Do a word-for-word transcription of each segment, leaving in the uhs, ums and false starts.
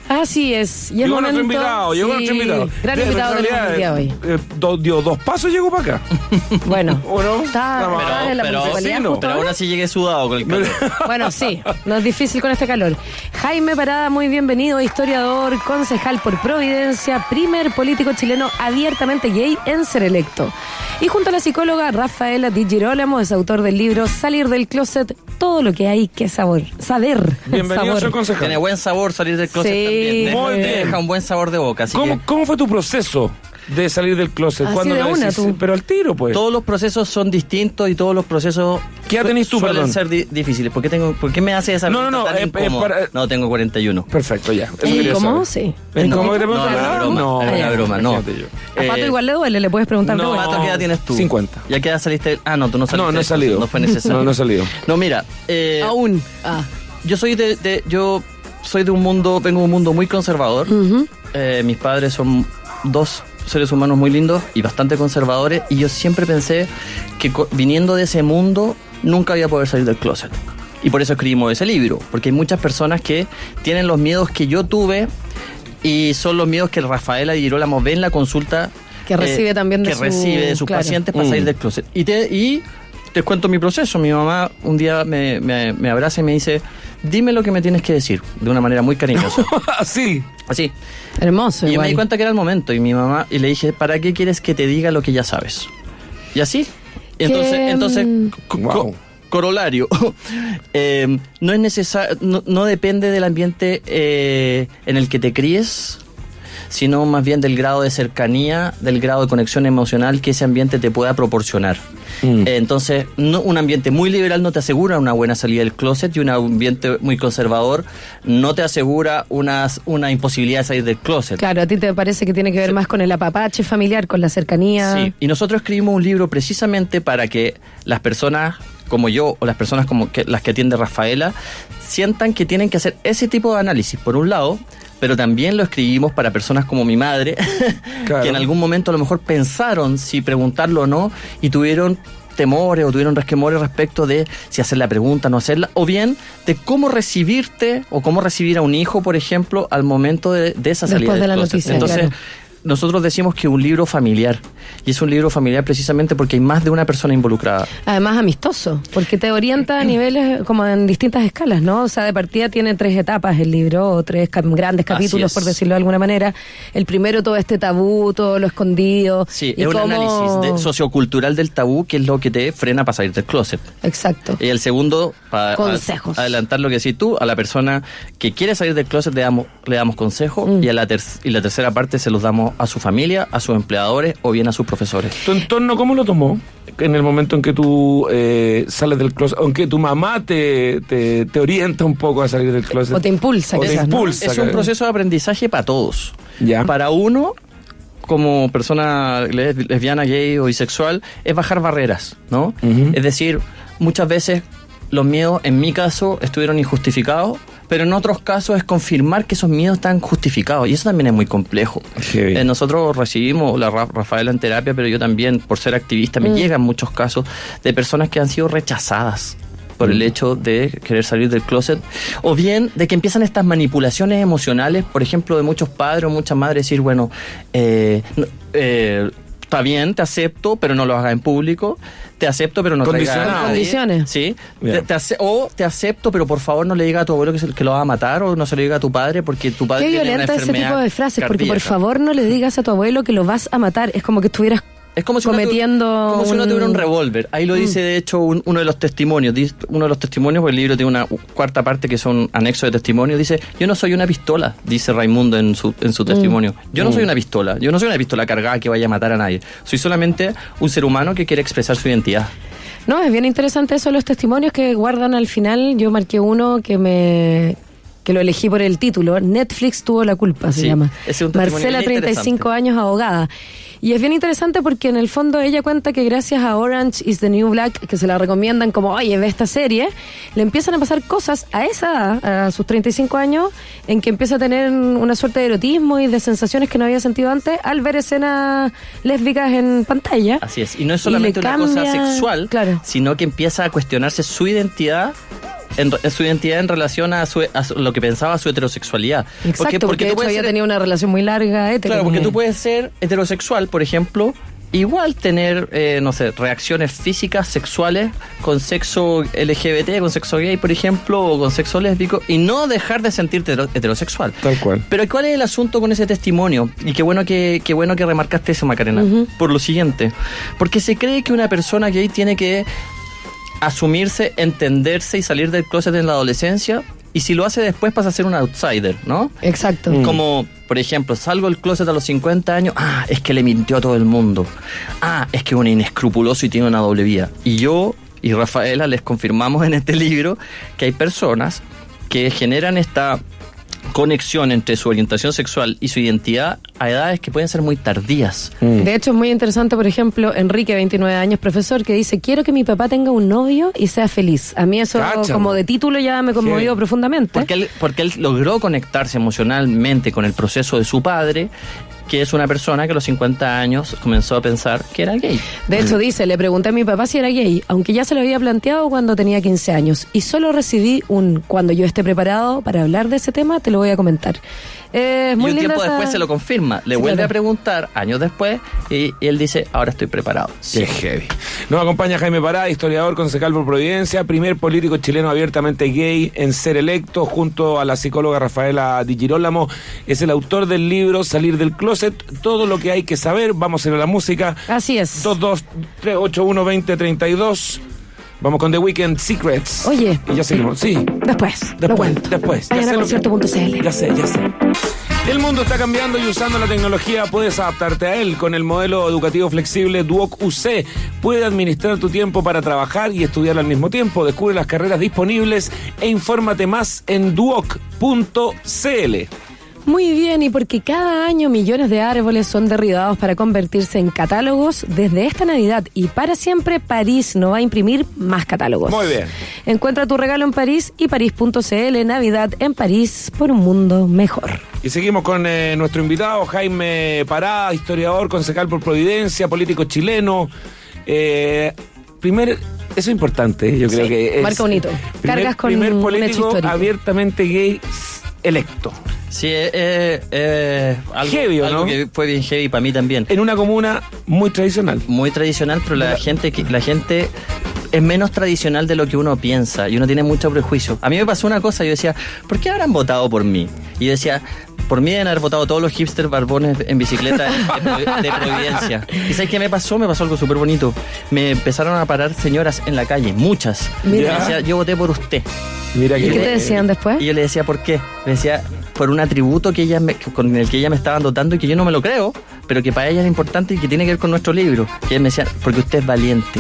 Así es. Y llegó momento, nuestro invitado, sí, llegó nuestro invitado. Gran De, invitado del día de hoy. Eh, do, dio dos pasos, llegó para acá. Bueno, ¿o no? está, No, está en la pero, municipalidad sí, no. justo Pero ahora. aún así llegué sudado con el calor. Bueno, sí, no es difícil con este calor. Jaime Parada, muy bienvenido, historiador, concejal por Providencia, primer político chileno abiertamente gay en ser electo. Y junto a la psicóloga Rafaela Di Girolamo, es autor del libro Salir del Closet, todo lo que hay que sabor, saber. Bienvenido, sabor. señor concejal. Tiene buen sabor salir del closet Sí, también. Te, muy te bien. deja un buen sabor de boca. Así ¿Cómo, que ¿Cómo fue tu proceso de salir del closet? Así ¿Cuándo de lo una, decís? tú. Pero al tiro, pues. todos los procesos son distintos y todos los procesos ¿Qué edad su- tenés tú, suelen perdón? ser di- difíciles. ¿Por qué, tengo, ¿Por qué me hace esa No, no, pregunta no, tan eh, eh, incómoda? para- No, tengo cuarenta y uno. Perfecto, ya. Eso ¿Y quería cómo? saber. Sí. ¿En cómo te No, preguntas? no, no, broma. No, Es una ya. broma, no. imagínate yo. A Pato Eh, igual le duele, le puedes preguntar. no. luego. Pato, ¿qué edad tienes tú? cincuenta. ¿Ya qué edad saliste? Ah, no, tú no saliste. No, no he del closet, salido. No fue necesario. No, no he salido. No, mira. Eh, Aún. Ah. Yo soy de, de- yo soy de un mundo, vengo de un mundo muy conservador. Ujú. Eh, mis padres son dos seres humanos muy lindos y bastante conservadores, y yo siempre pensé que co- viniendo de ese mundo nunca iba a poder salir del closet. Y por eso escribimos ese libro, porque hay muchas personas que tienen los miedos que yo tuve y son los miedos que Rafaela Di Girolamo ve en la consulta Que recibe también de que su- recibe de sus claro. pacientes para Mm. salir del closet. Y te, y te cuento mi proceso. Mi mamá un día me, me, me abraza y me dice: dime lo que me tienes que decir, de una manera muy cariñosa. Así. Así. Hermoso. Y yo igual. me di cuenta que era el momento, y mi mamá, y le dije: ¿para qué quieres que te diga lo que ya sabes? Y así. Y entonces, Que, entonces mm, co- Wow. co- corolario. Eh, no es necesario, no, no depende del ambiente eh, en el que te críes, sino más bien del grado de cercanía, del grado de conexión emocional que ese ambiente te pueda proporcionar. Mm. Eh, entonces, no, un ambiente muy liberal no te asegura una buena salida del closet, y un ambiente muy conservador no te asegura una, una imposibilidad de salir del closet. Claro, a ti te parece que tiene que ver más con el apapache familiar, con la cercanía. Sí, y nosotros escribimos un libro precisamente para que las personas como yo, o las personas como que, las que atiende Rafaela, sientan que tienen que hacer ese tipo de análisis, por un lado, pero también lo escribimos para personas como mi madre, Claro. que en algún momento a lo mejor pensaron si preguntarlo o no, y tuvieron temores o tuvieron resquemores respecto de si hacer la pregunta, no hacerla, o bien de cómo recibirte o cómo recibir a un hijo, por ejemplo, al momento de, de esa salida Después de del la closet. noticia, Entonces, claro. nosotros decimos que es un libro familiar, y es un libro familiar precisamente porque hay más de una persona involucrada. Además amistoso, porque te orienta a niveles como en distintas escalas, ¿no? O sea, de partida tiene tres etapas el libro, o tres cap- grandes capítulos, es. por decirlo de alguna manera. El primero, todo este tabú, todo lo escondido. Sí, y es un cómo- análisis de- sociocultural del tabú, que es lo que te frena para salir del closet. Exacto. Y el segundo, para Consejos. adelantar lo que decís tú, a la persona que quiere salir del closet le damos, le damos consejo, Mm. y, a la ter- y la tercera parte se los damos a su familia, a sus empleadores o bien a sus profesores. ¿Tu entorno cómo lo tomó en el momento en que tú eh, sales del closet? Aunque tu mamá te, te, te orienta un poco a salir del closet. O te impulsa, O te quizás, ¿no? impulsa. Es un proceso de aprendizaje para todos. Ya. Para uno, como persona les- lesbiana, gay o bisexual, es bajar barreras, ¿no? Ujú. Es decir, muchas veces los miedos, en mi caso, estuvieron injustificados, pero en otros casos es confirmar que esos miedos están justificados, y eso también es muy complejo. Heavy. Eh, nosotros recibimos la Ra- Rafaela en terapia, pero yo también, por ser activista, me Mm. llegan muchos casos de personas que han sido rechazadas por el hecho de querer salir del closet, o bien de que empiezan estas manipulaciones emocionales, por ejemplo, de muchos padres o muchas madres, decir, bueno, eh, no- eh, está bien, te acepto, pero no lo hagas en público, te acepto, pero no traigas a Condicionado. nadie. Condiciones. Sí. Ya. Te- te ace- o te acepto, pero por favor no le diga a tu abuelo que, se- que lo va a matar, o no se lo diga a tu padre porque tu padre Qué tiene una violenta ese enfermedad tipo de frases, porque por cardíaca. favor no le digas a tu abuelo que lo vas a matar. Es como que estuvieras Es como si uno cometiendo tuviera- como si uno un- tuviera un revólver. Ahí lo dice, de hecho, un- uno de los testimonios. Dice- Uno de los testimonios, porque el libro tiene una cuarta parte que son anexos de testimonio. Dice: yo no soy una pistola, dice Raimundo en su, en su testimonio. Yo no soy una pistola. Yo no soy una pistola cargada que vaya a matar a nadie. Soy solamente un ser humano que quiere expresar su identidad. No, es bien interesante eso, los testimonios que guardan al final. Yo marqué uno que me que lo elegí por el título. Netflix tuvo la culpa, se Sí, llama. ese es un testimonio Marcela, bien treinta y cinco años, abogada. Y es bien interesante porque en el fondo ella cuenta que gracias a Orange is the New Black, que se la recomiendan como, oye, ve esta serie, le empiezan a pasar cosas a esa edad, a sus treinta y cinco años, en que empieza a tener una suerte de erotismo y de sensaciones que no había sentido antes al ver escenas lésbicas en pantalla. Así es. Y no es Y solamente le una cosa cambia- sexual, claro. sino que empieza a cuestionarse su identidad en, en su identidad en relación a, su, a su, lo que pensaba su heterosexualidad. Exacto, porque, porque, porque de hecho había ser, tenido una relación muy larga. Hetero, claro, porque tú puedes ser heterosexual, por ejemplo, igual tener, eh, no sé, reacciones físicas, sexuales, con sexo L G B T, con sexo gay, por ejemplo, o con sexo lésbico, y no dejar de sentirte heterosexual. Tal cual. Pero ¿cuál es el asunto con ese testimonio? Y qué bueno que, qué bueno que remarcaste eso, Macarena. Uh-huh. Por lo siguiente, porque se cree que una persona gay tiene que asumirse, entenderse y salir del closet en la adolescencia, y si lo hace después pasa a ser un outsider, ¿no? Exacto. Mm. Como, por ejemplo, salgo del closet a los cincuenta años, ah, es que le mintió a todo el mundo. Ah, es que es un inescrupuloso y tiene una doble vida. Y yo y Rafaela les confirmamos en este libro que hay personas que generan esta conexión entre su orientación sexual y su identidad a edades que pueden ser muy tardías. Mm. De hecho, es muy interesante, por ejemplo, Enrique, veintinueve años, profesor, que dice, quiero que mi papá tenga un novio y sea feliz. A mí eso, Cacha, como de título, ya me conmovió sí. profundamente. Porque él, porque él logró conectarse emocionalmente con el proceso de su padre, que es una persona que a los cincuenta años comenzó a pensar que era gay. De hecho, dice, le pregunté a mi papá si era gay, aunque ya se lo había planteado cuando tenía quince años, y solo recibí un, cuando yo esté preparado para hablar de ese tema, te lo voy a comentar. Eh, muy y un tiempo esa... después se lo confirma, le sí, vuelve claro. a preguntar, años después, y, y él dice, ahora estoy preparado. Sí. Qué heavy. Nos acompaña Jaime Parada, historiador, concejal por Providencia, primer político chileno abiertamente gay en ser electo, junto a la psicóloga Rafaela Di Girolamo. Es el autor del libro Salir del Closet, todo lo que hay que saber. Vamos a ir a la música. Así es. dos dos tres ocho uno dos cero tres dos. Vamos con The Weeknd, Secrets. Oye. Y ya seguimos, sí. Después, después lo cuento. Después. Vayan a concierto punto c l. Ya sé, ya sé. El mundo está cambiando y usando la tecnología puedes adaptarte a él. Con el modelo educativo flexible Duoc U C puedes administrar tu tiempo para trabajar y estudiar al mismo tiempo. Descubre las carreras disponibles e infórmate más en duoc punto c l. Muy bien, y porque cada año millones de árboles son derribados para convertirse en catálogos, desde esta Navidad y para siempre, París no va a imprimir más catálogos. Muy bien. Encuentra tu regalo en París y parís punto c l. Navidad en París por un mundo mejor. Y seguimos con eh, nuestro invitado, Jaime Parada, historiador, concejal por Providencia, político chileno. Eh, primer... Eso es importante, yo creo sí, que es... marca un hito. Primer, Cargas con primer un político hecho histórico. Abiertamente gay electo. Sí, eh, eh, algo, heavy, ¿no? algo que fue bien heavy para mí también. En una comuna muy tradicional. Muy tradicional, pero la, la gente que la gente es menos tradicional de lo que uno piensa y uno tiene mucho prejuicio. A mí me pasó una cosa, yo decía, ¿por qué habrán votado por mí? Y yo decía, por mí deben haber votado todos los hipsters barbones en bicicleta de, de Providencia. ¿Y sabes qué me pasó? Me pasó algo súper bonito. Me empezaron a parar señoras en la calle, muchas. Mira. Y me decía, yo voté por usted. Mira que ¿Y qué te decían después? Y yo le decía, ¿por qué? Me decía, por un atributo que ella me, con el que ella me estaban dotando y que yo no me lo creo, pero que para ella es importante y que tiene que ver con nuestro libro. Y ella me decía, porque usted es valiente.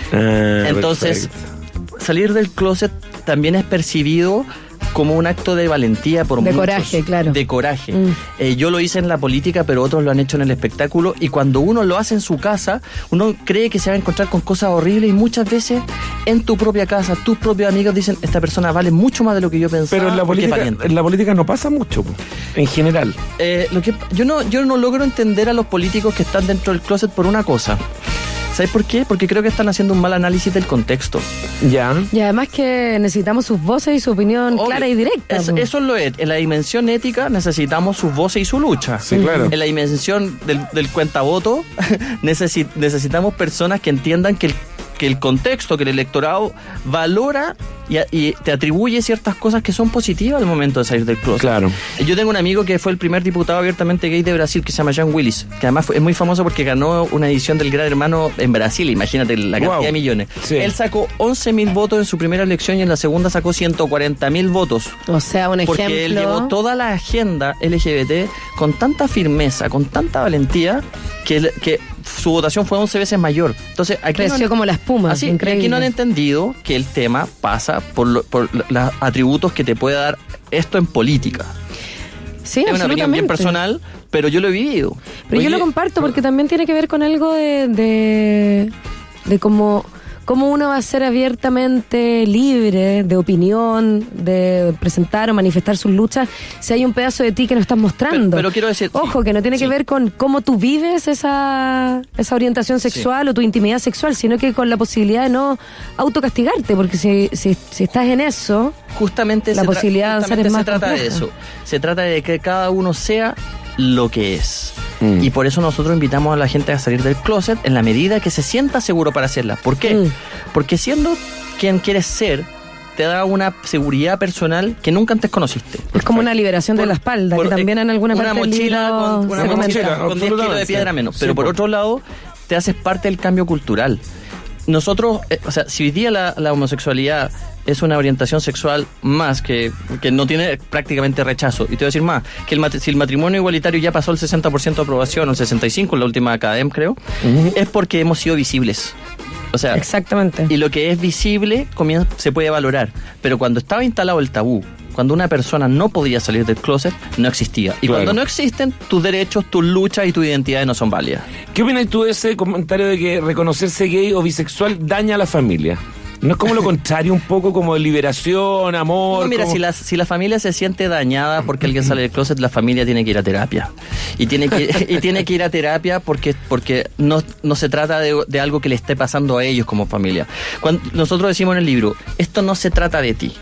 Ah, entonces, perfecto. Salir del closet también es percibido como un acto de valentía por de muchos. De coraje, claro. De coraje. Mm. Eh, yo lo hice en la política, pero otros lo han hecho en el espectáculo, y cuando uno lo hace en su casa, uno cree que se va a encontrar con cosas horribles, y muchas veces en tu propia casa, tus propios amigos dicen, esta persona vale mucho más de lo que yo pensaba. Pero en la política, en la política no pasa mucho, en general. Eh, lo que, yo, no, yo no logro entender a los políticos que están dentro del closet por una cosa. ¿Sabes por qué? Porque creo que están haciendo un mal análisis del contexto. Ya. Y además que necesitamos sus voces y su opinión Obvio. clara y directa. Es, eso es lo es. En la dimensión ética necesitamos sus voces y su lucha. Sí, claro. En la dimensión del, del cuentavoto necesit, necesitamos personas que entiendan que el que el contexto, que el electorado valora y, y te atribuye ciertas cosas que son positivas al momento de salir del closet. Claro. Yo tengo un amigo que fue el primer diputado abiertamente gay de Brasil, que se llama John Willis, que además fue, es muy famoso porque ganó una edición del Gran Hermano en Brasil, imagínate la cantidad wow. de millones. Sí. Él sacó once mil votos en su primera elección y en la segunda sacó ciento cuarenta mil votos. O sea, un porque ejemplo. Porque él llevó toda la agenda L G B T con tanta firmeza, con tanta valentía, que, que su votación fue once veces mayor. Entonces, aquí creció no, como la espuma. Así, increíble. Aquí no han entendido que el tema pasa por, lo, por los atributos que te puede dar esto en política. Sí, es una opinión bien personal, pero yo lo he vivido. Pero Oye, yo lo comparto porque también tiene que ver con algo de, de, de como ¿cómo uno va a ser abiertamente libre de opinión, de presentar o manifestar sus luchas, si hay un pedazo de ti que no estás mostrando? Pero, pero quiero decir... Ojo, que no tiene sí. que ver con cómo tú vives esa, esa orientación sexual sí. o tu intimidad sexual, sino que con la posibilidad de no autocastigarte, porque si, si, si estás en eso, justamente la se posibilidad de avanzar es más se trata compleja. de eso. Se trata de que cada uno sea lo que es. Mm. Y por eso nosotros invitamos a la gente a salir del closet en la medida que se sienta seguro para hacerla. ¿Por qué? Mm. Porque siendo quien quieres ser, te da una seguridad personal que nunca antes conociste. Es como una liberación por, de la espalda, por, que también en alguna una parte mochila con, una mochila con diez kilos de piedra menos. Pero sí, por otro lado, te haces parte del cambio cultural. Nosotros, eh, o sea, si hoy día la, la homosexualidad es una orientación sexual más que, que no tiene prácticamente rechazo, y te voy a decir más, que el, si el matrimonio igualitario ya pasó el sesenta por ciento de aprobación, o el sesenta y cinco por ciento en la última Academ, creo, uh-huh. es porque hemos sido visibles. O sea, exactamente. Y lo que es visible comienza, se puede valorar, pero cuando estaba instalado el tabú, cuando una persona no podía salir del closet, no existía. Y claro. cuando no existen, tus derechos, tus luchas y tus identidades no son válidas. ¿Qué opinas tú de ese comentario de que reconocerse gay o bisexual daña a la familia? ¿No es como lo contrario, un poco como de liberación, amor? No, mira, como... si, la, si la familia se siente dañada porque alguien sale del closet, la familia tiene que ir a terapia. Y tiene que, y tiene que ir a terapia porque, porque no, no se trata de, de algo que le esté pasando a ellos como familia. Cuando nosotros decimos en el libro, esto no se trata de ti.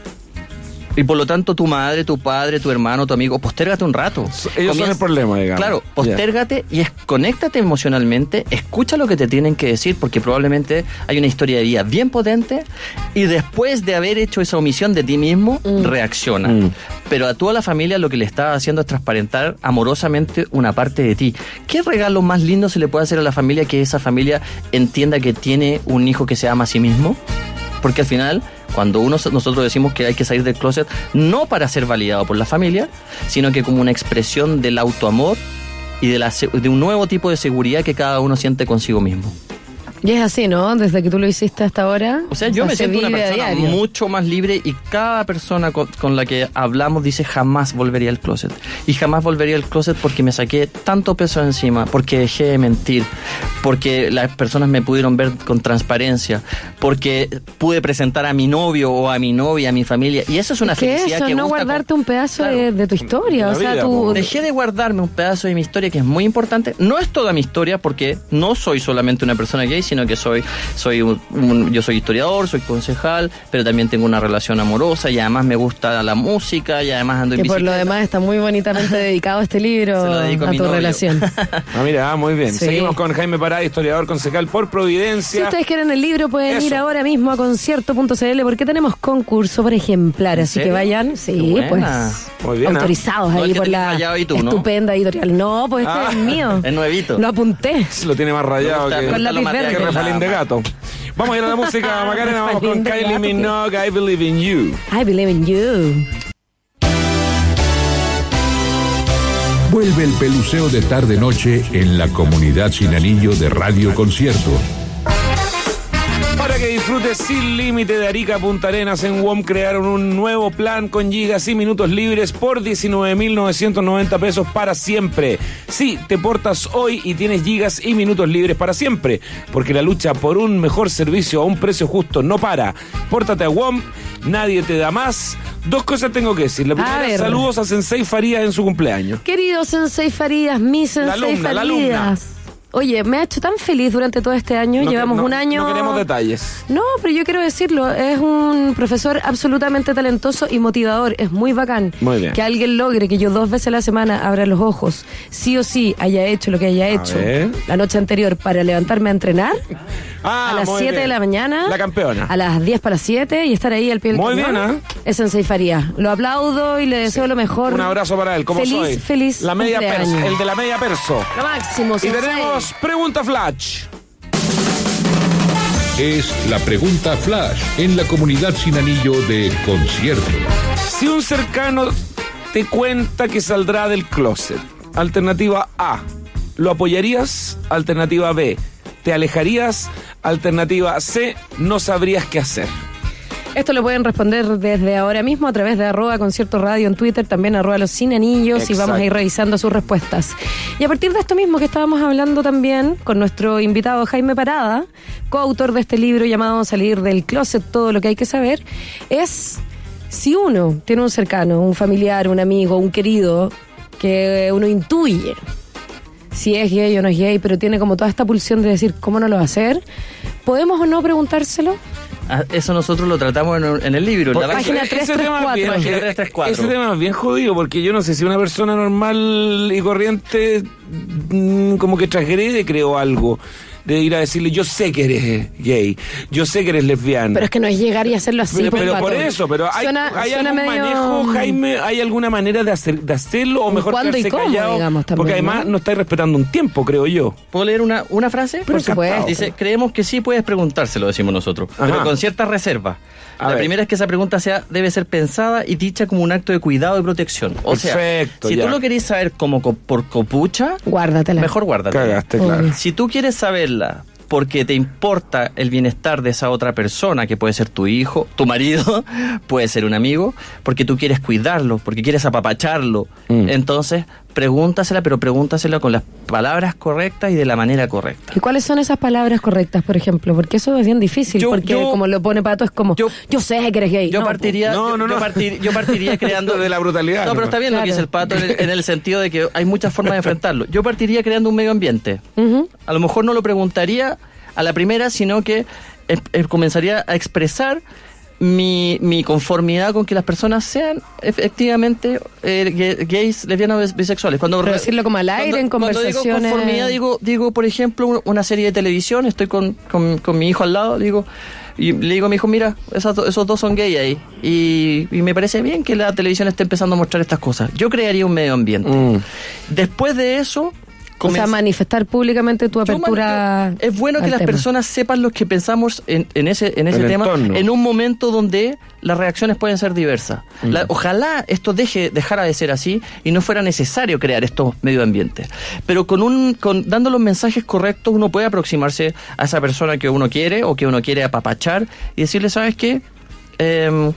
Y por lo tanto, tu madre, tu padre, tu hermano, tu amigo, postérgate un rato. Ellos Comienza, son el problema, digamos. Claro, postérgate yeah. y es, conéctate emocionalmente, escucha lo que te tienen que decir, porque probablemente hay una historia de vida bien potente, y después de haber hecho esa omisión de ti mismo, mm. reacciona. Mm. Pero a toda la familia lo que le está haciendo es transparentar amorosamente una parte de ti. ¿Qué regalo más lindo se le puede hacer a la familia que esa familia entienda que tiene un hijo que se ama a sí mismo? Porque al final, cuando uno, nosotros decimos que hay que salir del closet, no para ser validado por la familia, sino que como una expresión del autoamor y de, la, de un nuevo tipo de seguridad que cada uno siente consigo mismo. Y es así, ¿no? Desde que tú lo hiciste hasta ahora. O sea, yo o sea, me siento una persona mucho más libre, y cada persona con, con la que hablamos dice jamás volvería al closet. Y jamás volvería al closet porque me saqué tanto peso encima, porque dejé de mentir, porque las personas me pudieron ver con transparencia, porque pude presentar a mi novio o a mi novia, a mi familia. Y eso es una ¿Qué felicidad eso? que no gusta guardarte con... un pedazo claro. de, de tu historia. La o sea, vida, tú... Dejé de guardarme un pedazo de mi historia que es muy importante. No es toda mi historia, porque no soy solamente una persona gay, sino que soy, soy un, un, yo soy historiador, soy concejal, pero también tengo una relación amorosa, y además me gusta la música, y además ando en que bicicleta. Por lo demás está muy bonitamente dedicado este libro. Se lo dedico a, a mi tu novio. relación. Ah, mira, ah, muy bien. Sí. Seguimos con Jaime Parada, historiador concejal por Providencia. Si ustedes quieren el libro, pueden Eso. ir ahora mismo a concierto punto c l, porque tenemos concurso por ejemplar, así serio? que vayan, sí, pues muy bien, autorizados ¿eh? ahí No, por la y tú, ¿no? estupenda editorial. No, pues este Ah. es mío. Es nuevito. Lo apunté. Lo tiene más rayado gusta, que, con lápiz verde. que refalín de gato. Vamos a ir a la música, Macarena. Vamos con Refalín de Kylie gato, Minogue, I Believe in You. I believe in you. Vuelve el peluceo de tarde-noche en la comunidad Sin Anillo de Radio Concierto. Para que disfrutes sin límite de Arica a Punta Arenas, en W O M crearon un nuevo plan con gigas y minutos libres por diecinueve mil novecientos noventa pesos para siempre. Sí, te portas hoy y tienes gigas y minutos libres para siempre, porque la lucha por un mejor servicio a un precio justo no para. Pórtate a W O M, nadie te da más. Dos cosas tengo que decir. La primera, saludos a Sensei Farías en su cumpleaños. Querido Sensei Farías, mi Sensei La alumna, la alumna. Farías. Oye, me ha hecho tan feliz durante todo este año. No, Llevamos no, un año... No queremos detalles. No, pero yo quiero decirlo. Es un profesor absolutamente talentoso y motivador. Es muy bacán. Muy bien. Que alguien logre que yo dos veces a la semana abra los ojos, sí o sí haya hecho lo que haya hecho ver. la noche anterior para levantarme a entrenar. Ah, a las muy siete bien. de la mañana. La campeona. A las diez para las siete y estar ahí al pie del Muy cañón. bien, ¿eh? Es Sensei Farías. Lo aplaudo y le deseo Sí. lo mejor. Un abrazo para él, como feliz, soy. Feliz, La media cumpleaños. perso, el de la media perso. Lo máximo, Y Sensei. tenemos Pregunta Flash. Es la pregunta flash en la comunidad Sin Anillo de Concierto. Si un cercano te cuenta que saldrá del closet, alternativa A, ¿lo apoyarías? Alternativa B, ¿te alejarías? Alternativa C, no sabrías qué hacer. Esto lo pueden responder desde ahora mismo a través de arroba concierto radio en Twitter, también arroba los sin anillos. Exacto. Y vamos a ir revisando sus respuestas. Y a partir de esto mismo que estábamos hablando también con nuestro invitado Jaime Parada, coautor de este libro llamado Salir del Closet, todo lo que hay que saber, es si uno tiene un cercano, un familiar, un amigo, un querido, que uno intuye si es gay o no es gay, pero tiene como toda esta pulsión de decir cómo no lo va a hacer, ¿podemos o no preguntárselo? Eso nosotros lo tratamos en, en el libro. En la página trescientos treinta y cuatro. Ese, trescientos treinta y cuatro. Ese tema es bien jodido, porque yo no sé si una persona normal y corriente mmm, como que transgrede, creo, algo. De ir a decirle, yo sé que eres gay, yo sé que eres lesbiana. Pero es que no es llegar y hacerlo así. Pero, por, pero por eso, pero ¿hay, suena, ¿hay suena algún medio... manejo, Jaime? ¿Hay alguna manera de, hacer, de hacerlo o mejor ¿cuándo quedarse y cómo, callado? digamos, también, porque además no, no estáis respetando un tiempo, creo yo. ¿Puedo leer una, una frase? Por supuesto. Dice, creemos que sí puedes preguntárselo, decimos nosotros, Ajá. pero con ciertas reservas. A La ver. primera es que esa pregunta sea debe ser pensada y dicha como un acto de cuidado y protección. O Perfecto, sea, si ya. tú lo querés saber como co- por copucha, Guárdatela. mejor guárdatela. Cagaste, claro. Obvio. Si tú quieres saberla porque te importa el bienestar de esa otra persona, que puede ser tu hijo, tu marido, puede ser un amigo, porque tú quieres cuidarlo, porque quieres apapacharlo, Mm. entonces pregúntasela, pero pregúntasela con las palabras correctas y de la manera correcta. ¿Y cuáles son esas palabras correctas, por ejemplo? Porque eso es bien difícil, Yo- porque yo- como lo pone Pato es como, yo, yo- sé que eres gay. Yo No, partiría, No, yo- no, yo, no. partir- yo partiría creando de la brutalidad. No, pero está bien lo que Claro. dice el Pato en el, en el sentido de que hay muchas formas de enfrentarlo. Yo partiría creando un medio ambiente. Ujú. A lo mejor no lo preguntaría a la primera, sino que eh, eh, comenzaría a expresar mi, mi conformidad con que las personas sean efectivamente eh, gay- gays, lesbianas, bis- bisexuales. Cuando Pero decirlo como al aire, en Cuando digo conversaciones. conformidad, digo, digo, por ejemplo, un- una serie de televisión, estoy con, con, con mi hijo al lado, digo, y le digo a mi hijo, mira, esas do- esos dos son gay ahí. Y, y me parece bien que la televisión esté empezando a mostrar estas cosas. Yo crearía un medio ambiente. Mm. Después de eso... O sea, comenz- manifestar públicamente tu yo, apertura. yo- es bueno que al las tema. personas sepan lo que pensamos en, en ese, en ese El tema, entorno. en un momento donde las reacciones pueden ser diversas. Mm. La- ojalá esto deje, dejara de ser así y no fuera necesario crear estos medio ambientes. Pero con un, con, dando los mensajes correctos, uno puede aproximarse a esa persona que uno quiere o que uno quiere apapachar y decirle, ¿sabes qué? Eh,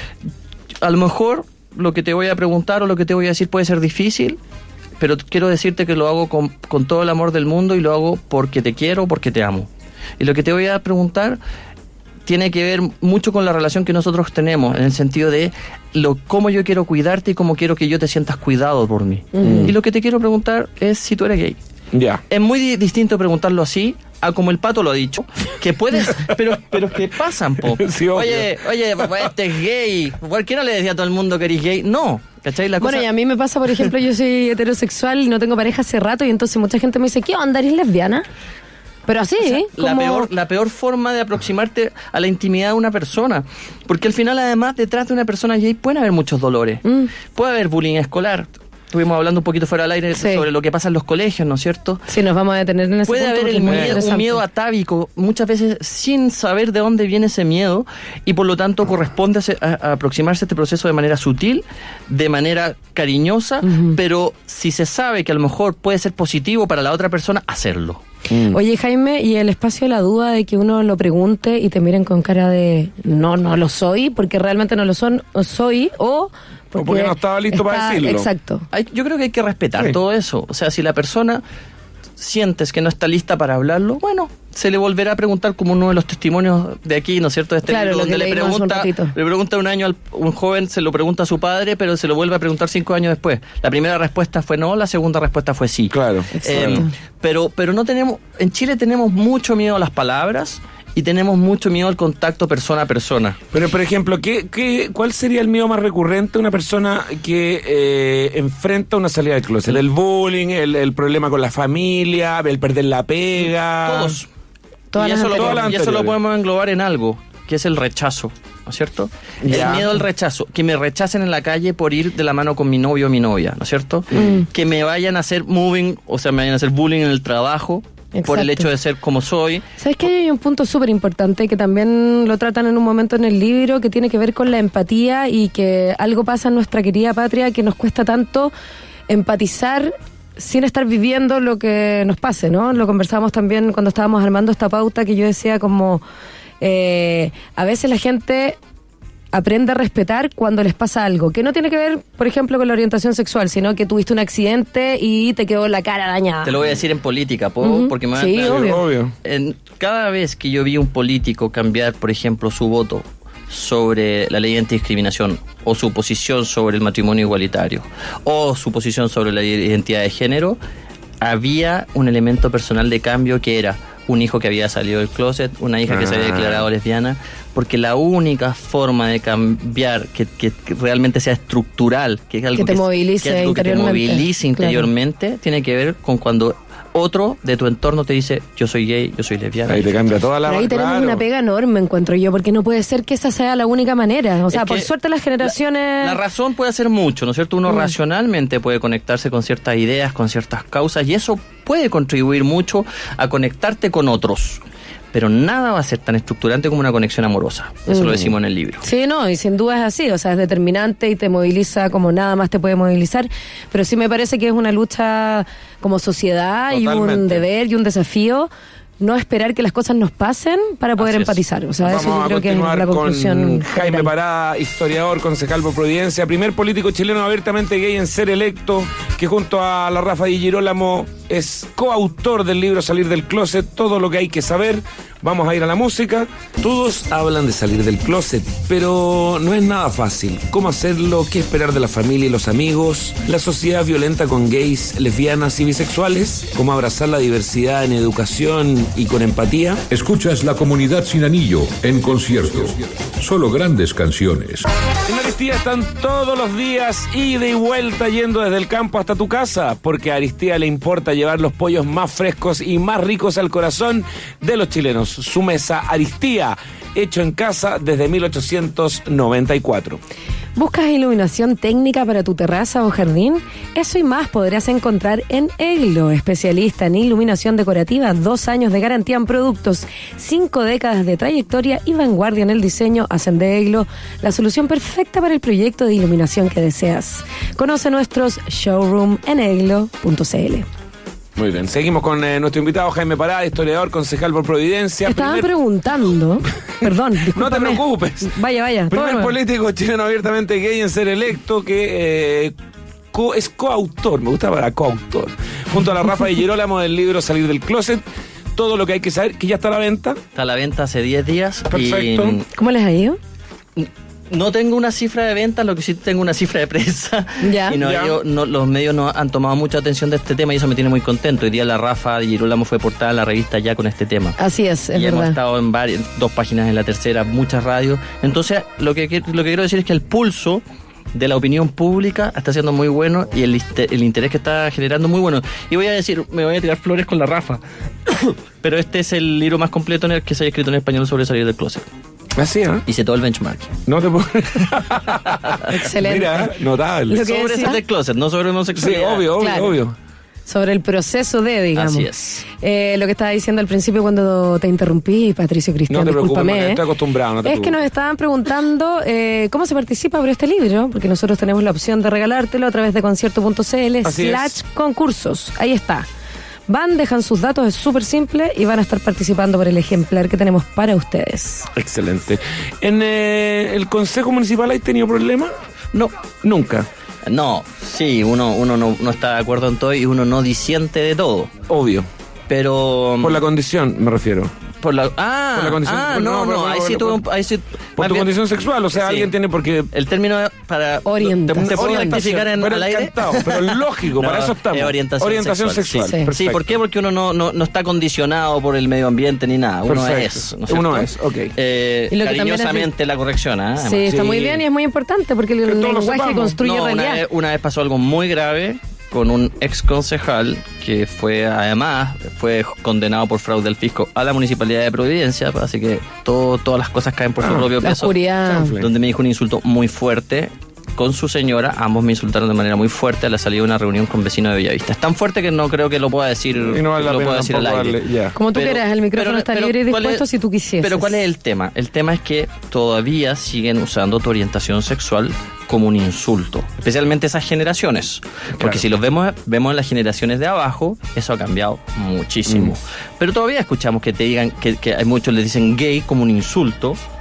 a lo mejor lo que te voy a preguntar o lo que te voy a decir puede ser difícil, pero quiero decirte que lo hago con, con todo el amor del mundo y lo hago porque te quiero, porque te amo. Y lo que te voy a preguntar tiene que ver mucho con la relación que nosotros tenemos, en el sentido de lo cómo yo quiero cuidarte y cómo quiero que yo te sientas cuidado por mí. Ujú. Y lo que te quiero preguntar es si tú eres gay. Ya. Es muy di- distinto preguntarlo así a como el Pato lo ha dicho, que puedes, pero pero que pasan, po. Sí, obvio. Oye, oye, papá, este es gay. ¿Por qué no le decía a todo el mundo que eres gay? No, ¿cachai? La Bueno, cosa... y a mí me pasa, por ejemplo, yo soy heterosexual y no tengo pareja hace rato, y entonces mucha gente me dice, ¿qué onda, eres lesbiana? Pero así, O sea, ¿eh? la, Como- peor, la peor forma de aproximarte a la intimidad de una persona. Porque al final, además, detrás de una persona gay pueden haber muchos dolores. Mm. Puede haber bullying escolar. Estuvimos hablando un poquito fuera del aire Sí. sobre lo que pasa en los colegios, ¿no es cierto? Sí, nos vamos a detener en ese Puede punto haber porque el es muy miedo, un interesante. miedo atávico, muchas veces sin saber de dónde viene ese miedo, y por lo tanto corresponde a, se- a- a aproximarse a este proceso de manera sutil, de manera cariñosa, Ujú. pero si se sabe que a lo mejor puede ser positivo para la otra persona, hacerlo. Mm. Oye, Jaime, y el espacio de la duda de que uno lo pregunte y te miren con cara de no, no lo soy, porque realmente no lo son, o soy, o porque, porque no estaba listo para decirlo. Exacto. Hay- yo creo que hay que respetar Sí. todo eso. O sea, si la persona sientes que no está lista para hablarlo, bueno, se le volverá a preguntar como uno de los testimonios de aquí, ¿no es cierto? De este Claro, libro, lo donde que le leímos hace un pregunta, ratito. le pregunta un año al un joven, se lo pregunta a su padre, pero se lo vuelve a preguntar cinco años después. La primera respuesta fue no, la segunda respuesta fue sí. Claro. Eh, pero, pero no tenemos, en Chile tenemos mucho miedo a las palabras y tenemos mucho miedo al contacto persona a persona. Pero, por ejemplo, ¿qué, qué, ¿cuál sería el miedo más recurrente de una persona que eh, enfrenta una salida del closet? ¿El bullying, el, el problema con la familia, el perder la pega? Todos. Todas y las eso, lo, anteriores. Todas las y eso lo anteriores. podemos englobar en algo, que es el rechazo, ¿no es cierto? Ya. El miedo al rechazo, que me rechacen en la calle por ir de la mano con mi novio o mi novia, ¿no es cierto? Mm. Que me vayan a hacer moving, o sea, me vayan a hacer bullying en el trabajo, por el Exacto. hecho de ser como soy. ¿Sabes que hay un punto súper importante que también lo tratan en un momento en el libro, que tiene que ver con la empatía y que algo pasa en nuestra querida patria que nos cuesta tanto empatizar sin estar viviendo lo que nos pase, ¿no? Lo conversábamos también cuando estábamos armando esta pauta, que yo decía como eh, a veces la gente aprende a respetar cuando les pasa algo, que no tiene que ver, por ejemplo, con la orientación sexual, sino que tuviste un accidente y te quedó la cara dañada. Te lo voy a decir en política, ¿puedo? Uh-huh. Porque me sí, me, obvio. obvio. En, cada vez que yo vi un político cambiar, por ejemplo, su voto sobre la ley antidiscriminación, o su posición sobre el matrimonio igualitario, o su posición sobre la identidad de género, había un elemento personal de cambio que era un hijo que había salido del closet, una hija ah. que se había declarado lesbiana, porque la única forma de cambiar que, que, que realmente sea estructural, que es algo que te que, movilice que, algo que te interiormente, movilice interiormente, claro. tiene que ver con cuando otro de tu entorno te dice, yo soy gay, yo soy lesbiana. Ahí te cambia toda la... Pero ahí tenemos claro. una pega enorme, encuentro yo, porque no puede ser que esa sea la única manera. O sea, es por suerte las generaciones... La, la razón puede hacer mucho, ¿no es cierto? Uno mm. racionalmente puede conectarse con ciertas ideas, con ciertas causas, y eso puede contribuir mucho a conectarte con otros. Pero nada va a ser tan estructurante como una conexión amorosa. Eso mm. lo decimos en el libro. Sí, no, y sin duda es así. O sea, es determinante y te moviliza como nada más te puede movilizar. Pero sí me parece que es una lucha como sociedad Totalmente. y un deber y un desafío. No esperar que las cosas nos pasen para poder empatizar. O sea, Vamos eso yo creo que es la conclusión. Con Jaime general. Parada, historiador, concejal por Providencia, primer político chileno abiertamente gay en ser electo, que junto a la Rafa Di Girolamo es coautor del libro Salir del Closet, todo lo que hay que saber. Vamos a ir a la música. Todos hablan de salir del closet, pero no es nada fácil. ¿Cómo hacerlo? ¿Qué esperar de la familia y los amigos? ¿La sociedad violenta con gays, lesbianas y bisexuales? ¿Cómo abrazar la diversidad en educación y con empatía? Escuchas La Comunidad Sin Anillo en concierto. Solo grandes canciones. En Aristía están todos los días ida y vuelta yendo desde el campo hasta tu casa, porque a Aristía le importa llevar los pollos más frescos y más ricos al corazón de los chilenos. Su mesa Aristía, hecho en casa desde mil ochocientos noventa y cuatro. ¿Buscas iluminación técnica para tu terraza o jardín? Eso y más podrás encontrar en Eglo, especialista en iluminación decorativa, dos años de garantía en productos, cinco décadas de trayectoria y vanguardia en el diseño hacen de Eglo la solución perfecta para el proyecto de iluminación que deseas. Conoce nuestros showroom en eglo punto c l. Muy bien, seguimos con eh, nuestro invitado Jaime Parada, historiador, concejal por Providencia. Estaban Primer... preguntando, perdón, discúlpame. No te preocupes. Vaya, vaya. Primer político chileno abiertamente gay en ser electo, que eh, co- es coautor, me gusta para coautor, junto a la Rafa Di Girolamo del libro Salir del Closet. Todo lo que hay que saber, que ya está a la venta. Está a la venta hace diez días. Perfecto. Y... ¿Cómo les ha ido? No tengo una cifra de ventas, lo que sí tengo una cifra de prensa. Ya. Y no, ya. Yo, no, los medios no han tomado mucha atención de este tema y eso me tiene muy contento. Hoy día la Rafa Di Girolamo fue portada en la revista Ya con este tema. Así es, es y verdad. hemos estado en varias, dos páginas en la tercera, muchas radios. Entonces, lo que, lo que quiero decir es que el pulso de la opinión pública está siendo muy bueno y el, el interés que está generando muy bueno. Y voy a decir, me voy a tirar flores con la Rafa, pero este es el libro más completo en el que se haya escrito en español sobre salir del closet. Así, ¿eh? Hice todo el benchmark. No te puedo... Excelente. Mira, notable. Lo que Sobre decía... salir del closet, no sobre Sí, homosexualidad. obvio, obvio, Claro. obvio. Sobre el proceso de, digamos. Así es. Eh, lo que estaba diciendo al principio cuando te interrumpí, Patricio Cristian, No te preocupes, discúlpame. María, ¿eh? estoy acostumbrado, no te Es que preocupes. nos estaban preguntando eh, cómo se participa por este libro, porque nosotros tenemos la opción de regalártelo a través de concierto punto c l Así slash es. concursos. Ahí está. Van, dejan sus datos, es súper simple y van a estar participando por el ejemplar que tenemos para ustedes. Excelente. ¿En eh, el Consejo Municipal hay tenido problemas? No, Nunca. no, sí, uno, uno no, no está de acuerdo en todo y uno no disiente de todo. Obvio. Pero... Por la condición, me refiero. Por la, ah, Por la condición- ah, por- no, no, no, por- ahí por- sí por- tuve un- ahí sí, Por más tu bien- condición sexual, o sea, Sí. alguien tiene por qué... El término para... Orientación. ¿Te puedo rectificar en, pero al aire? encantado, pero lógico, No, para eso estamos. es orientación, sexual. Sí, Sí. Perfecto. Sí, ¿por qué? Porque uno no, no, no está condicionado por el medio ambiente ni nada. Uno Perfecto. es. ¿no es Uno cierto? es, ok. Eh, Y lo que también es- cariñosamente la corrección, ¿ah? Sí, Además. está Sí. muy bien y es muy importante porque el Que todos lo lenguaje sepamos. construye No, una realidad. vez, una vez pasó algo muy grave con un ex concejal que fue, además, fue condenado por fraude al fisco a la Municipalidad de Providencia, así que todo, todas las cosas caen por su Ah, propio La peso. oscuridad. Chanfle. Donde me dijo un insulto muy fuerte con su señora, ambos me insultaron de manera muy fuerte a la salida de una reunión con vecinos de Bellavista. Es tan fuerte que no creo que lo pueda decir, Y no vale la lo pena pueda decir al tampoco aire. darle... Ya. Como tú Pero- quieras, el micrófono pero- está pero libre y ¿cuál es- dispuesto si tú quisieras. Pero ¿cuál es el tema? El tema es que todavía siguen usando tu orientación sexual como un insulto, especialmente esas generaciones. Porque Claro. si los vemos vemos en las generaciones de abajo, eso ha cambiado muchísimo. Mm. Pero todavía escuchamos que te digan, que, que hay muchos les dicen gay como un insulto,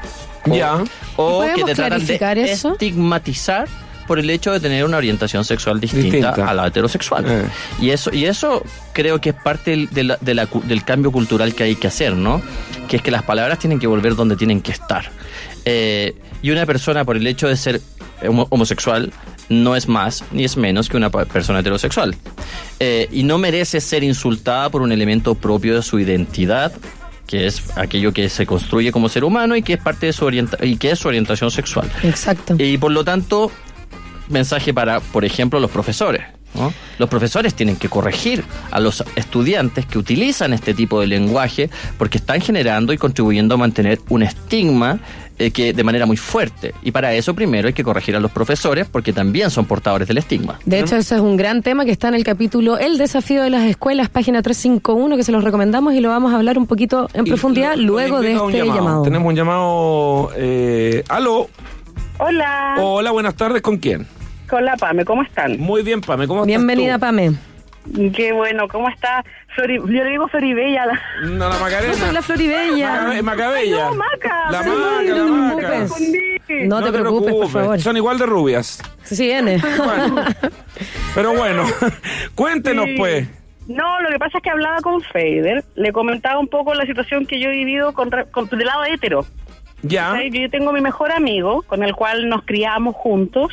O, Ya. o que te tratan de clarificar eso? estigmatizar por el hecho de tener una orientación sexual distinta, Distinta. a la heterosexual. Eh. Y eso y eso creo que es parte de la- de la cu- del cambio cultural que hay que hacer, ¿no? Que es que las palabras tienen que volver donde tienen que estar. Eh, y una persona, por el hecho de ser homo- homosexual, no es más ni es menos que una pa- persona heterosexual. Eh, y no merece ser insultada por un elemento propio de su identidad, que es aquello que se construye como ser humano y que es parte de su orienta- y que es su orientación sexual. Exacto. Y por lo tanto, mensaje para, por ejemplo, los profesores, ¿no? Los profesores tienen que corregir a los estudiantes que utilizan este tipo de lenguaje porque están generando y contribuyendo a mantener un estigma eh, que de manera muy fuerte. Y para eso primero hay que corregir a los profesores porque también son portadores del estigma. De hecho, ese es un gran tema que está en el capítulo El desafío de las escuelas, página trescientos cincuenta y uno, que se los recomendamos y lo vamos a hablar un poquito en Y profundidad lo- luego lo de invito a un este llamado. Tenemos un llamado. Eh, ¿Aló? Hola, Hola, buenas tardes. ¿Con quién? con la Pame, ¿cómo están? Muy bien, Pame. ¿Cómo Bienvenida, estás Pame. Qué bueno, ¿cómo está? Flori, yo le digo Floribella. La... tú? No, la Macarena. No soy la Floribella. Macabe- Macabella. No, Maca. La Sí, Maca, no la te Maca. preocupes. Confundí. No te preocupes, por favor. Son igual de rubias. Sí, N. Bueno. Pero bueno, cuéntenos Sí. pues. No, lo que pasa es que hablaba con Fader, le comentaba un poco la situación que yo he vivido con, re- con- del lado hetero. Ya. ¿Sí? Yo tengo mi mejor amigo, con el cual nos criamos juntos,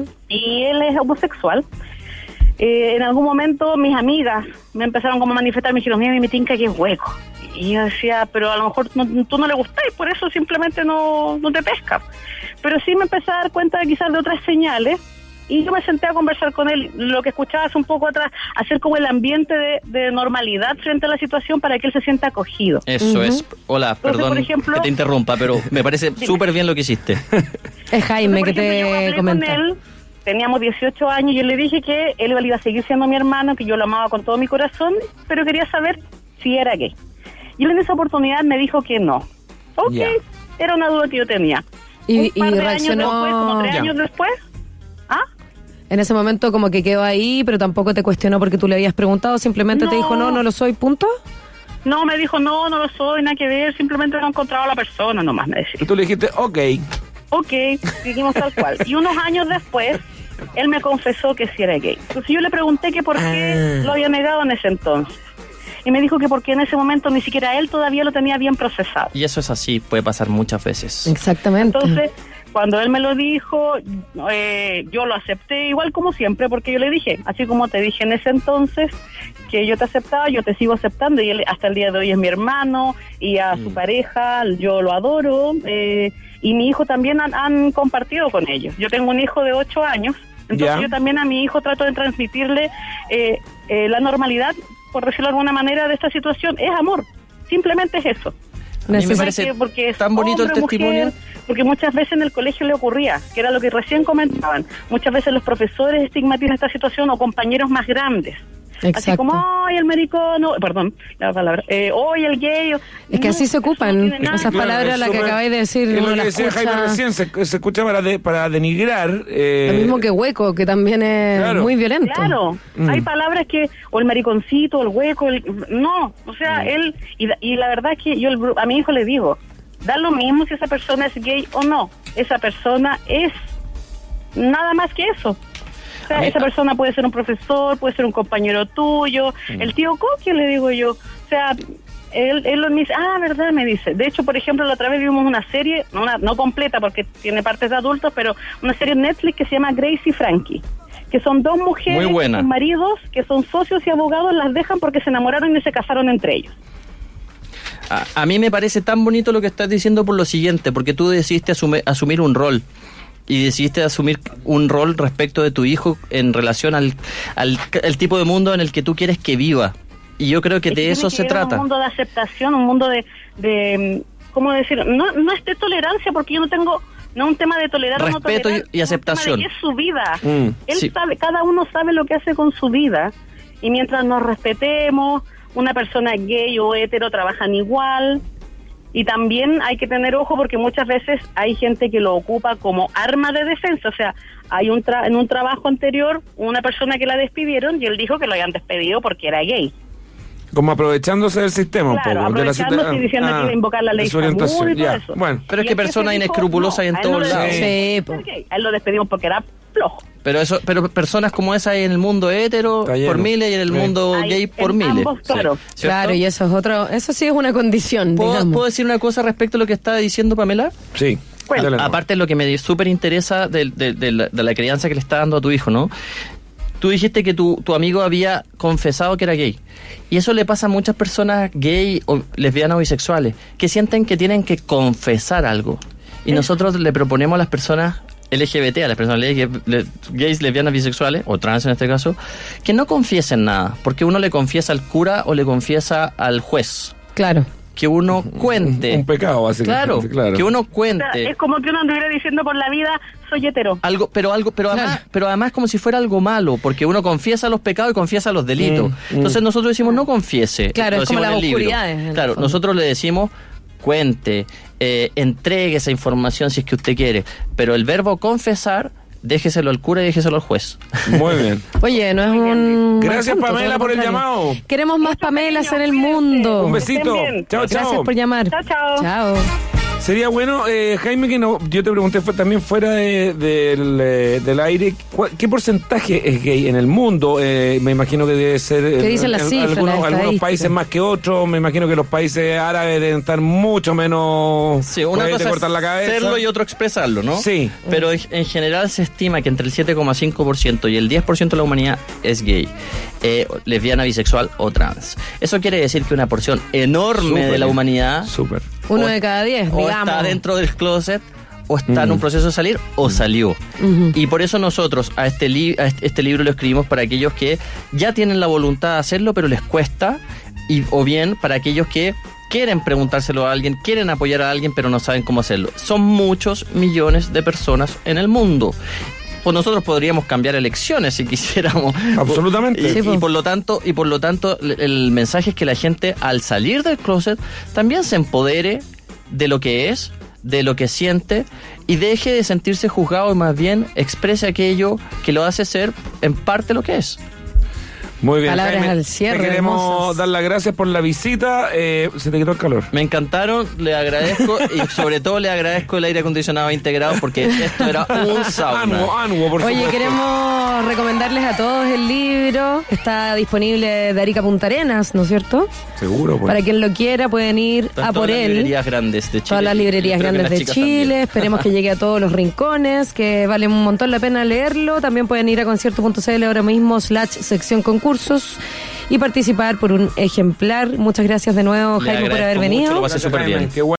y él es homosexual. Eh, en algún momento mis amigas me empezaron como a manifestar, me dijeron, mira, mi tinca que es hueco. Y yo decía, pero a lo mejor no, tú no le gustáis, por eso simplemente no, no te pesca. Pero sí me empecé a dar cuenta de quizás de otras señales, y yo me senté a conversar con él. Lo que escuchaba hace un poco atrás, hacer como el ambiente de, de normalidad frente a la situación para que él se sienta acogido. Eso Ujú. es. Hola, Entonces, perdón por ejemplo- que te interrumpa, pero me parece súper bien lo que hiciste. Es Jaime Entonces, que por ejemplo, yo te hablé comenta. con él, teníamos dieciocho años, y yo le dije que él iba a seguir siendo mi hermano, que yo lo amaba con todo mi corazón, pero quería saber si era gay. Y él en esa oportunidad me dijo que no. Ok, Ya. era una duda que yo tenía. Y- Un par y de reaccionó- años después, como tres Ya. años después, ¿ah? En ese momento como que quedó ahí, pero tampoco te cuestionó porque tú le habías preguntado, simplemente te No. dijo, no, no lo soy, punto. No, me dijo, no, no lo soy, nada que ver, simplemente no he encontrado a la persona, nomás me decía. Y tú le dijiste, ok. Ok, seguimos tal cual. Y unos años después, él me confesó que sí era gay. Entonces yo le pregunté que por qué Ah. lo había negado en ese entonces. Y me dijo que porque en ese momento ni siquiera él todavía lo tenía bien procesado. Y eso es así, puede pasar muchas veces. Exactamente. Entonces, cuando él me lo dijo, eh, yo lo acepté igual como siempre, porque yo le dije, así como te dije en ese entonces, que yo te aceptaba, yo te sigo aceptando, y él hasta el día de hoy es mi hermano, y a su pareja, yo lo adoro, eh, y mi hijo también han, han compartido con ellos. Yo tengo un hijo de ocho años, entonces Ya. yo también a mi hijo trato de transmitirle eh, eh, la normalidad, por decirlo de alguna manera, de esta situación. Es amor, simplemente es eso. A mí me Neces- parece Que- porque es tan bonito el hombre, testimonio. mujer, porque muchas veces en el colegio le ocurría, que era lo que recién comentaban, muchas veces los profesores estigmatizan esta situación, o compañeros más grandes. Así Exacto. como, ¡ay, el maricón! perdón, la palabra. Eh, ¡ay, el gay! Es que No, así se eso no ocupan tiene nada esas que Claro, palabras, es la que súper- acabáis de decir. Es uno lo que la decía escucha- Jaime recién, se, se escucha para, de- para denigrar. Eh, Lo mismo que hueco, que también es Claro. muy violento. Claro, Mm. hay palabras que, o el mariconcito, el hueco, el, no, o sea, él, y, la- y la verdad es que yo el bru- a mi hijo le digo, da lo mismo si esa persona es gay o no, esa persona es nada más que eso. O sea, A mí- esa persona puede ser un profesor, puede ser un compañero tuyo, el tío Coqui, le digo yo, o sea, él, él me dice, ah, verdad, me dice. De hecho, por ejemplo, la otra vez vimos una serie, no, una, no completa porque tiene partes de adultos, pero una serie en Netflix que se llama Grace y Frankie, que son dos mujeres, Muy buena. sus maridos, que son socios y abogados, las dejan porque se enamoraron y se casaron entre ellos. A, a mí me parece tan bonito lo que estás diciendo por lo siguiente, porque tú decidiste asume- asumir un rol. Y decidiste asumir un rol respecto de tu hijo en relación al, al, al tipo de mundo en el que tú quieres que viva. Y yo creo que Es de tiene eso que se vivir trata. Un mundo de aceptación, un mundo de, de ¿cómo decir? No, no es de tolerancia, porque yo no tengo, no un tema de tolerar o no Respeto y- tolerar, y es un aceptación. tema de que es su vida. Mm, Él sí. sabe, cada uno sabe lo que hace con su vida, y mientras nos respetemos, una persona gay o hetero trabajan igual. Y también hay que tener ojo porque muchas veces hay gente que lo ocupa como arma de defensa. O sea, hay un tra- en un trabajo anterior una persona que la despidieron y él dijo que lo habían despedido porque era gay. Como aprovechándose del sistema Claro, un poco. aprovechándose de la, y diciendo ah, que iba a invocar la ley de su orientación, Samur y todo ya. eso. Bueno, Pero es Y que el jefe personas dijo, inescrupulosas hay en a él todos no le lados. despedimos Sí, por po. gay, a él lo despedimos porque era flojo. Pero eso, pero personas como esa hay en el mundo hetero Está lleno. por miles y en el Sí. mundo Hay gay en por miles. ambos, claro. ¿cierto? Claro, y eso es otro, eso sí es una condición, ¿Puedo, digamos. ¿Puedo decir una cosa respecto a lo que estaba diciendo Pamela? sí. Bueno, Dale, no. Aparte, lo que me súper interesa de, de, de, la, de la crianza que le está dando a tu hijo, ¿no? Tú dijiste que tu, tu amigo había confesado que era gay. Y eso le pasa a muchas personas gay o lesbianas o bisexuales, que sienten que tienen que confesar algo. Y nosotros le proponemos a las personas L G B T, a las personas le- le- gays, lesbianas, bisexuales, o trans en este caso, que no confiesen nada, porque uno le confiesa al cura o le confiesa al juez. Claro. Que uno cuente. Un pecado, básicamente. Claro, claro. que uno o sea, cuente. es como que uno anduviera diciendo por la vida, soy hetero. Algo, pero algo, pero Claro. además, pero además como si fuera algo malo, porque uno confiesa los pecados y confiesa los delitos. Mm, Entonces nosotros decimos no confiese. Claro, lo es como decimos en las el libro. oscuridades, en el Claro, fondo. nosotros le decimos cuente, eh, entregue esa información si es que usted quiere, pero el verbo confesar, déjeselo al cura y déjeselo al juez. Muy bien. Oye, no es un... Gracias, mal punto, Pamela, todo lo por el contrario. llamado. Queremos más Pamelas en el mundo. Un besito. Estén bien. Chao, chao. Gracias por llamar. Chao, chao. Chao. Sería bueno, eh, Jaime, que no, yo te pregunté fue, también fuera de- del, eh, del aire, ¿cuál- ¿qué porcentaje es gay en el mundo? Eh, me imagino que debe ser... eh, ¿Qué dicen las en- cifras, algunos, las algunos estadísticas? países más que otros, me imagino que los países árabes deben estar mucho menos... Sí, una puede cosa cortar es la cabeza. hacerlo y otro expresarlo, ¿no? Sí. Pero en en general se estima que entre el siete coma cinco por ciento y el diez por ciento de la humanidad es gay, eh, lesbiana, bisexual o trans. Eso quiere decir que una porción enorme Súper de la bien. humanidad Súper. Uno o- de cada diez, o digamos. está dentro del closet o está en Mm. un proceso de salir o salió. Y por eso nosotros a este, li- a este, este libro lo escribimos para aquellos que ya tienen la voluntad de hacerlo pero les cuesta, y o bien para aquellos que quieren preguntárselo a alguien, quieren apoyar a alguien pero no saben cómo hacerlo. Son muchos millones de personas en el mundo. Pues nosotros podríamos cambiar elecciones si quisiéramos. Absolutamente. Y, Sí, y po. por lo tanto, y por lo tanto, el- el mensaje es que la gente al salir del closet también se empodere de lo que es, de lo que siente y deje de sentirse juzgado y más bien exprese aquello que lo hace ser en parte lo que es. Muy bien, Palabras Jaime, al cierre, te queremos hermosas. dar las gracias por la visita. Eh, se te quitó el calor. Me encantaron, le agradezco y sobre todo le agradezco el aire acondicionado integrado porque esto era un sauna. Anuo, anuo, por Oye, supuesto. queremos recomendarles a todos el libro. Está disponible de Arica Punta Arenas, ¿no es cierto? Seguro, pues. Para quien lo quiera, pueden ir Están a todas por las él. librerías grandes de Chile. Todas las librerías Creo que grandes las de chicas Chile. también. Esperemos que llegue a todos los rincones, que vale un montón la pena leerlo. También pueden ir a concierto punto c l ahora mismo, slash sección concursos, y participar por un ejemplar. Muchas gracias de nuevo, Le Jaime, por haber agradezco mucho, venido. lo pasé Gracias, súper Jaime, bien. qué bueno.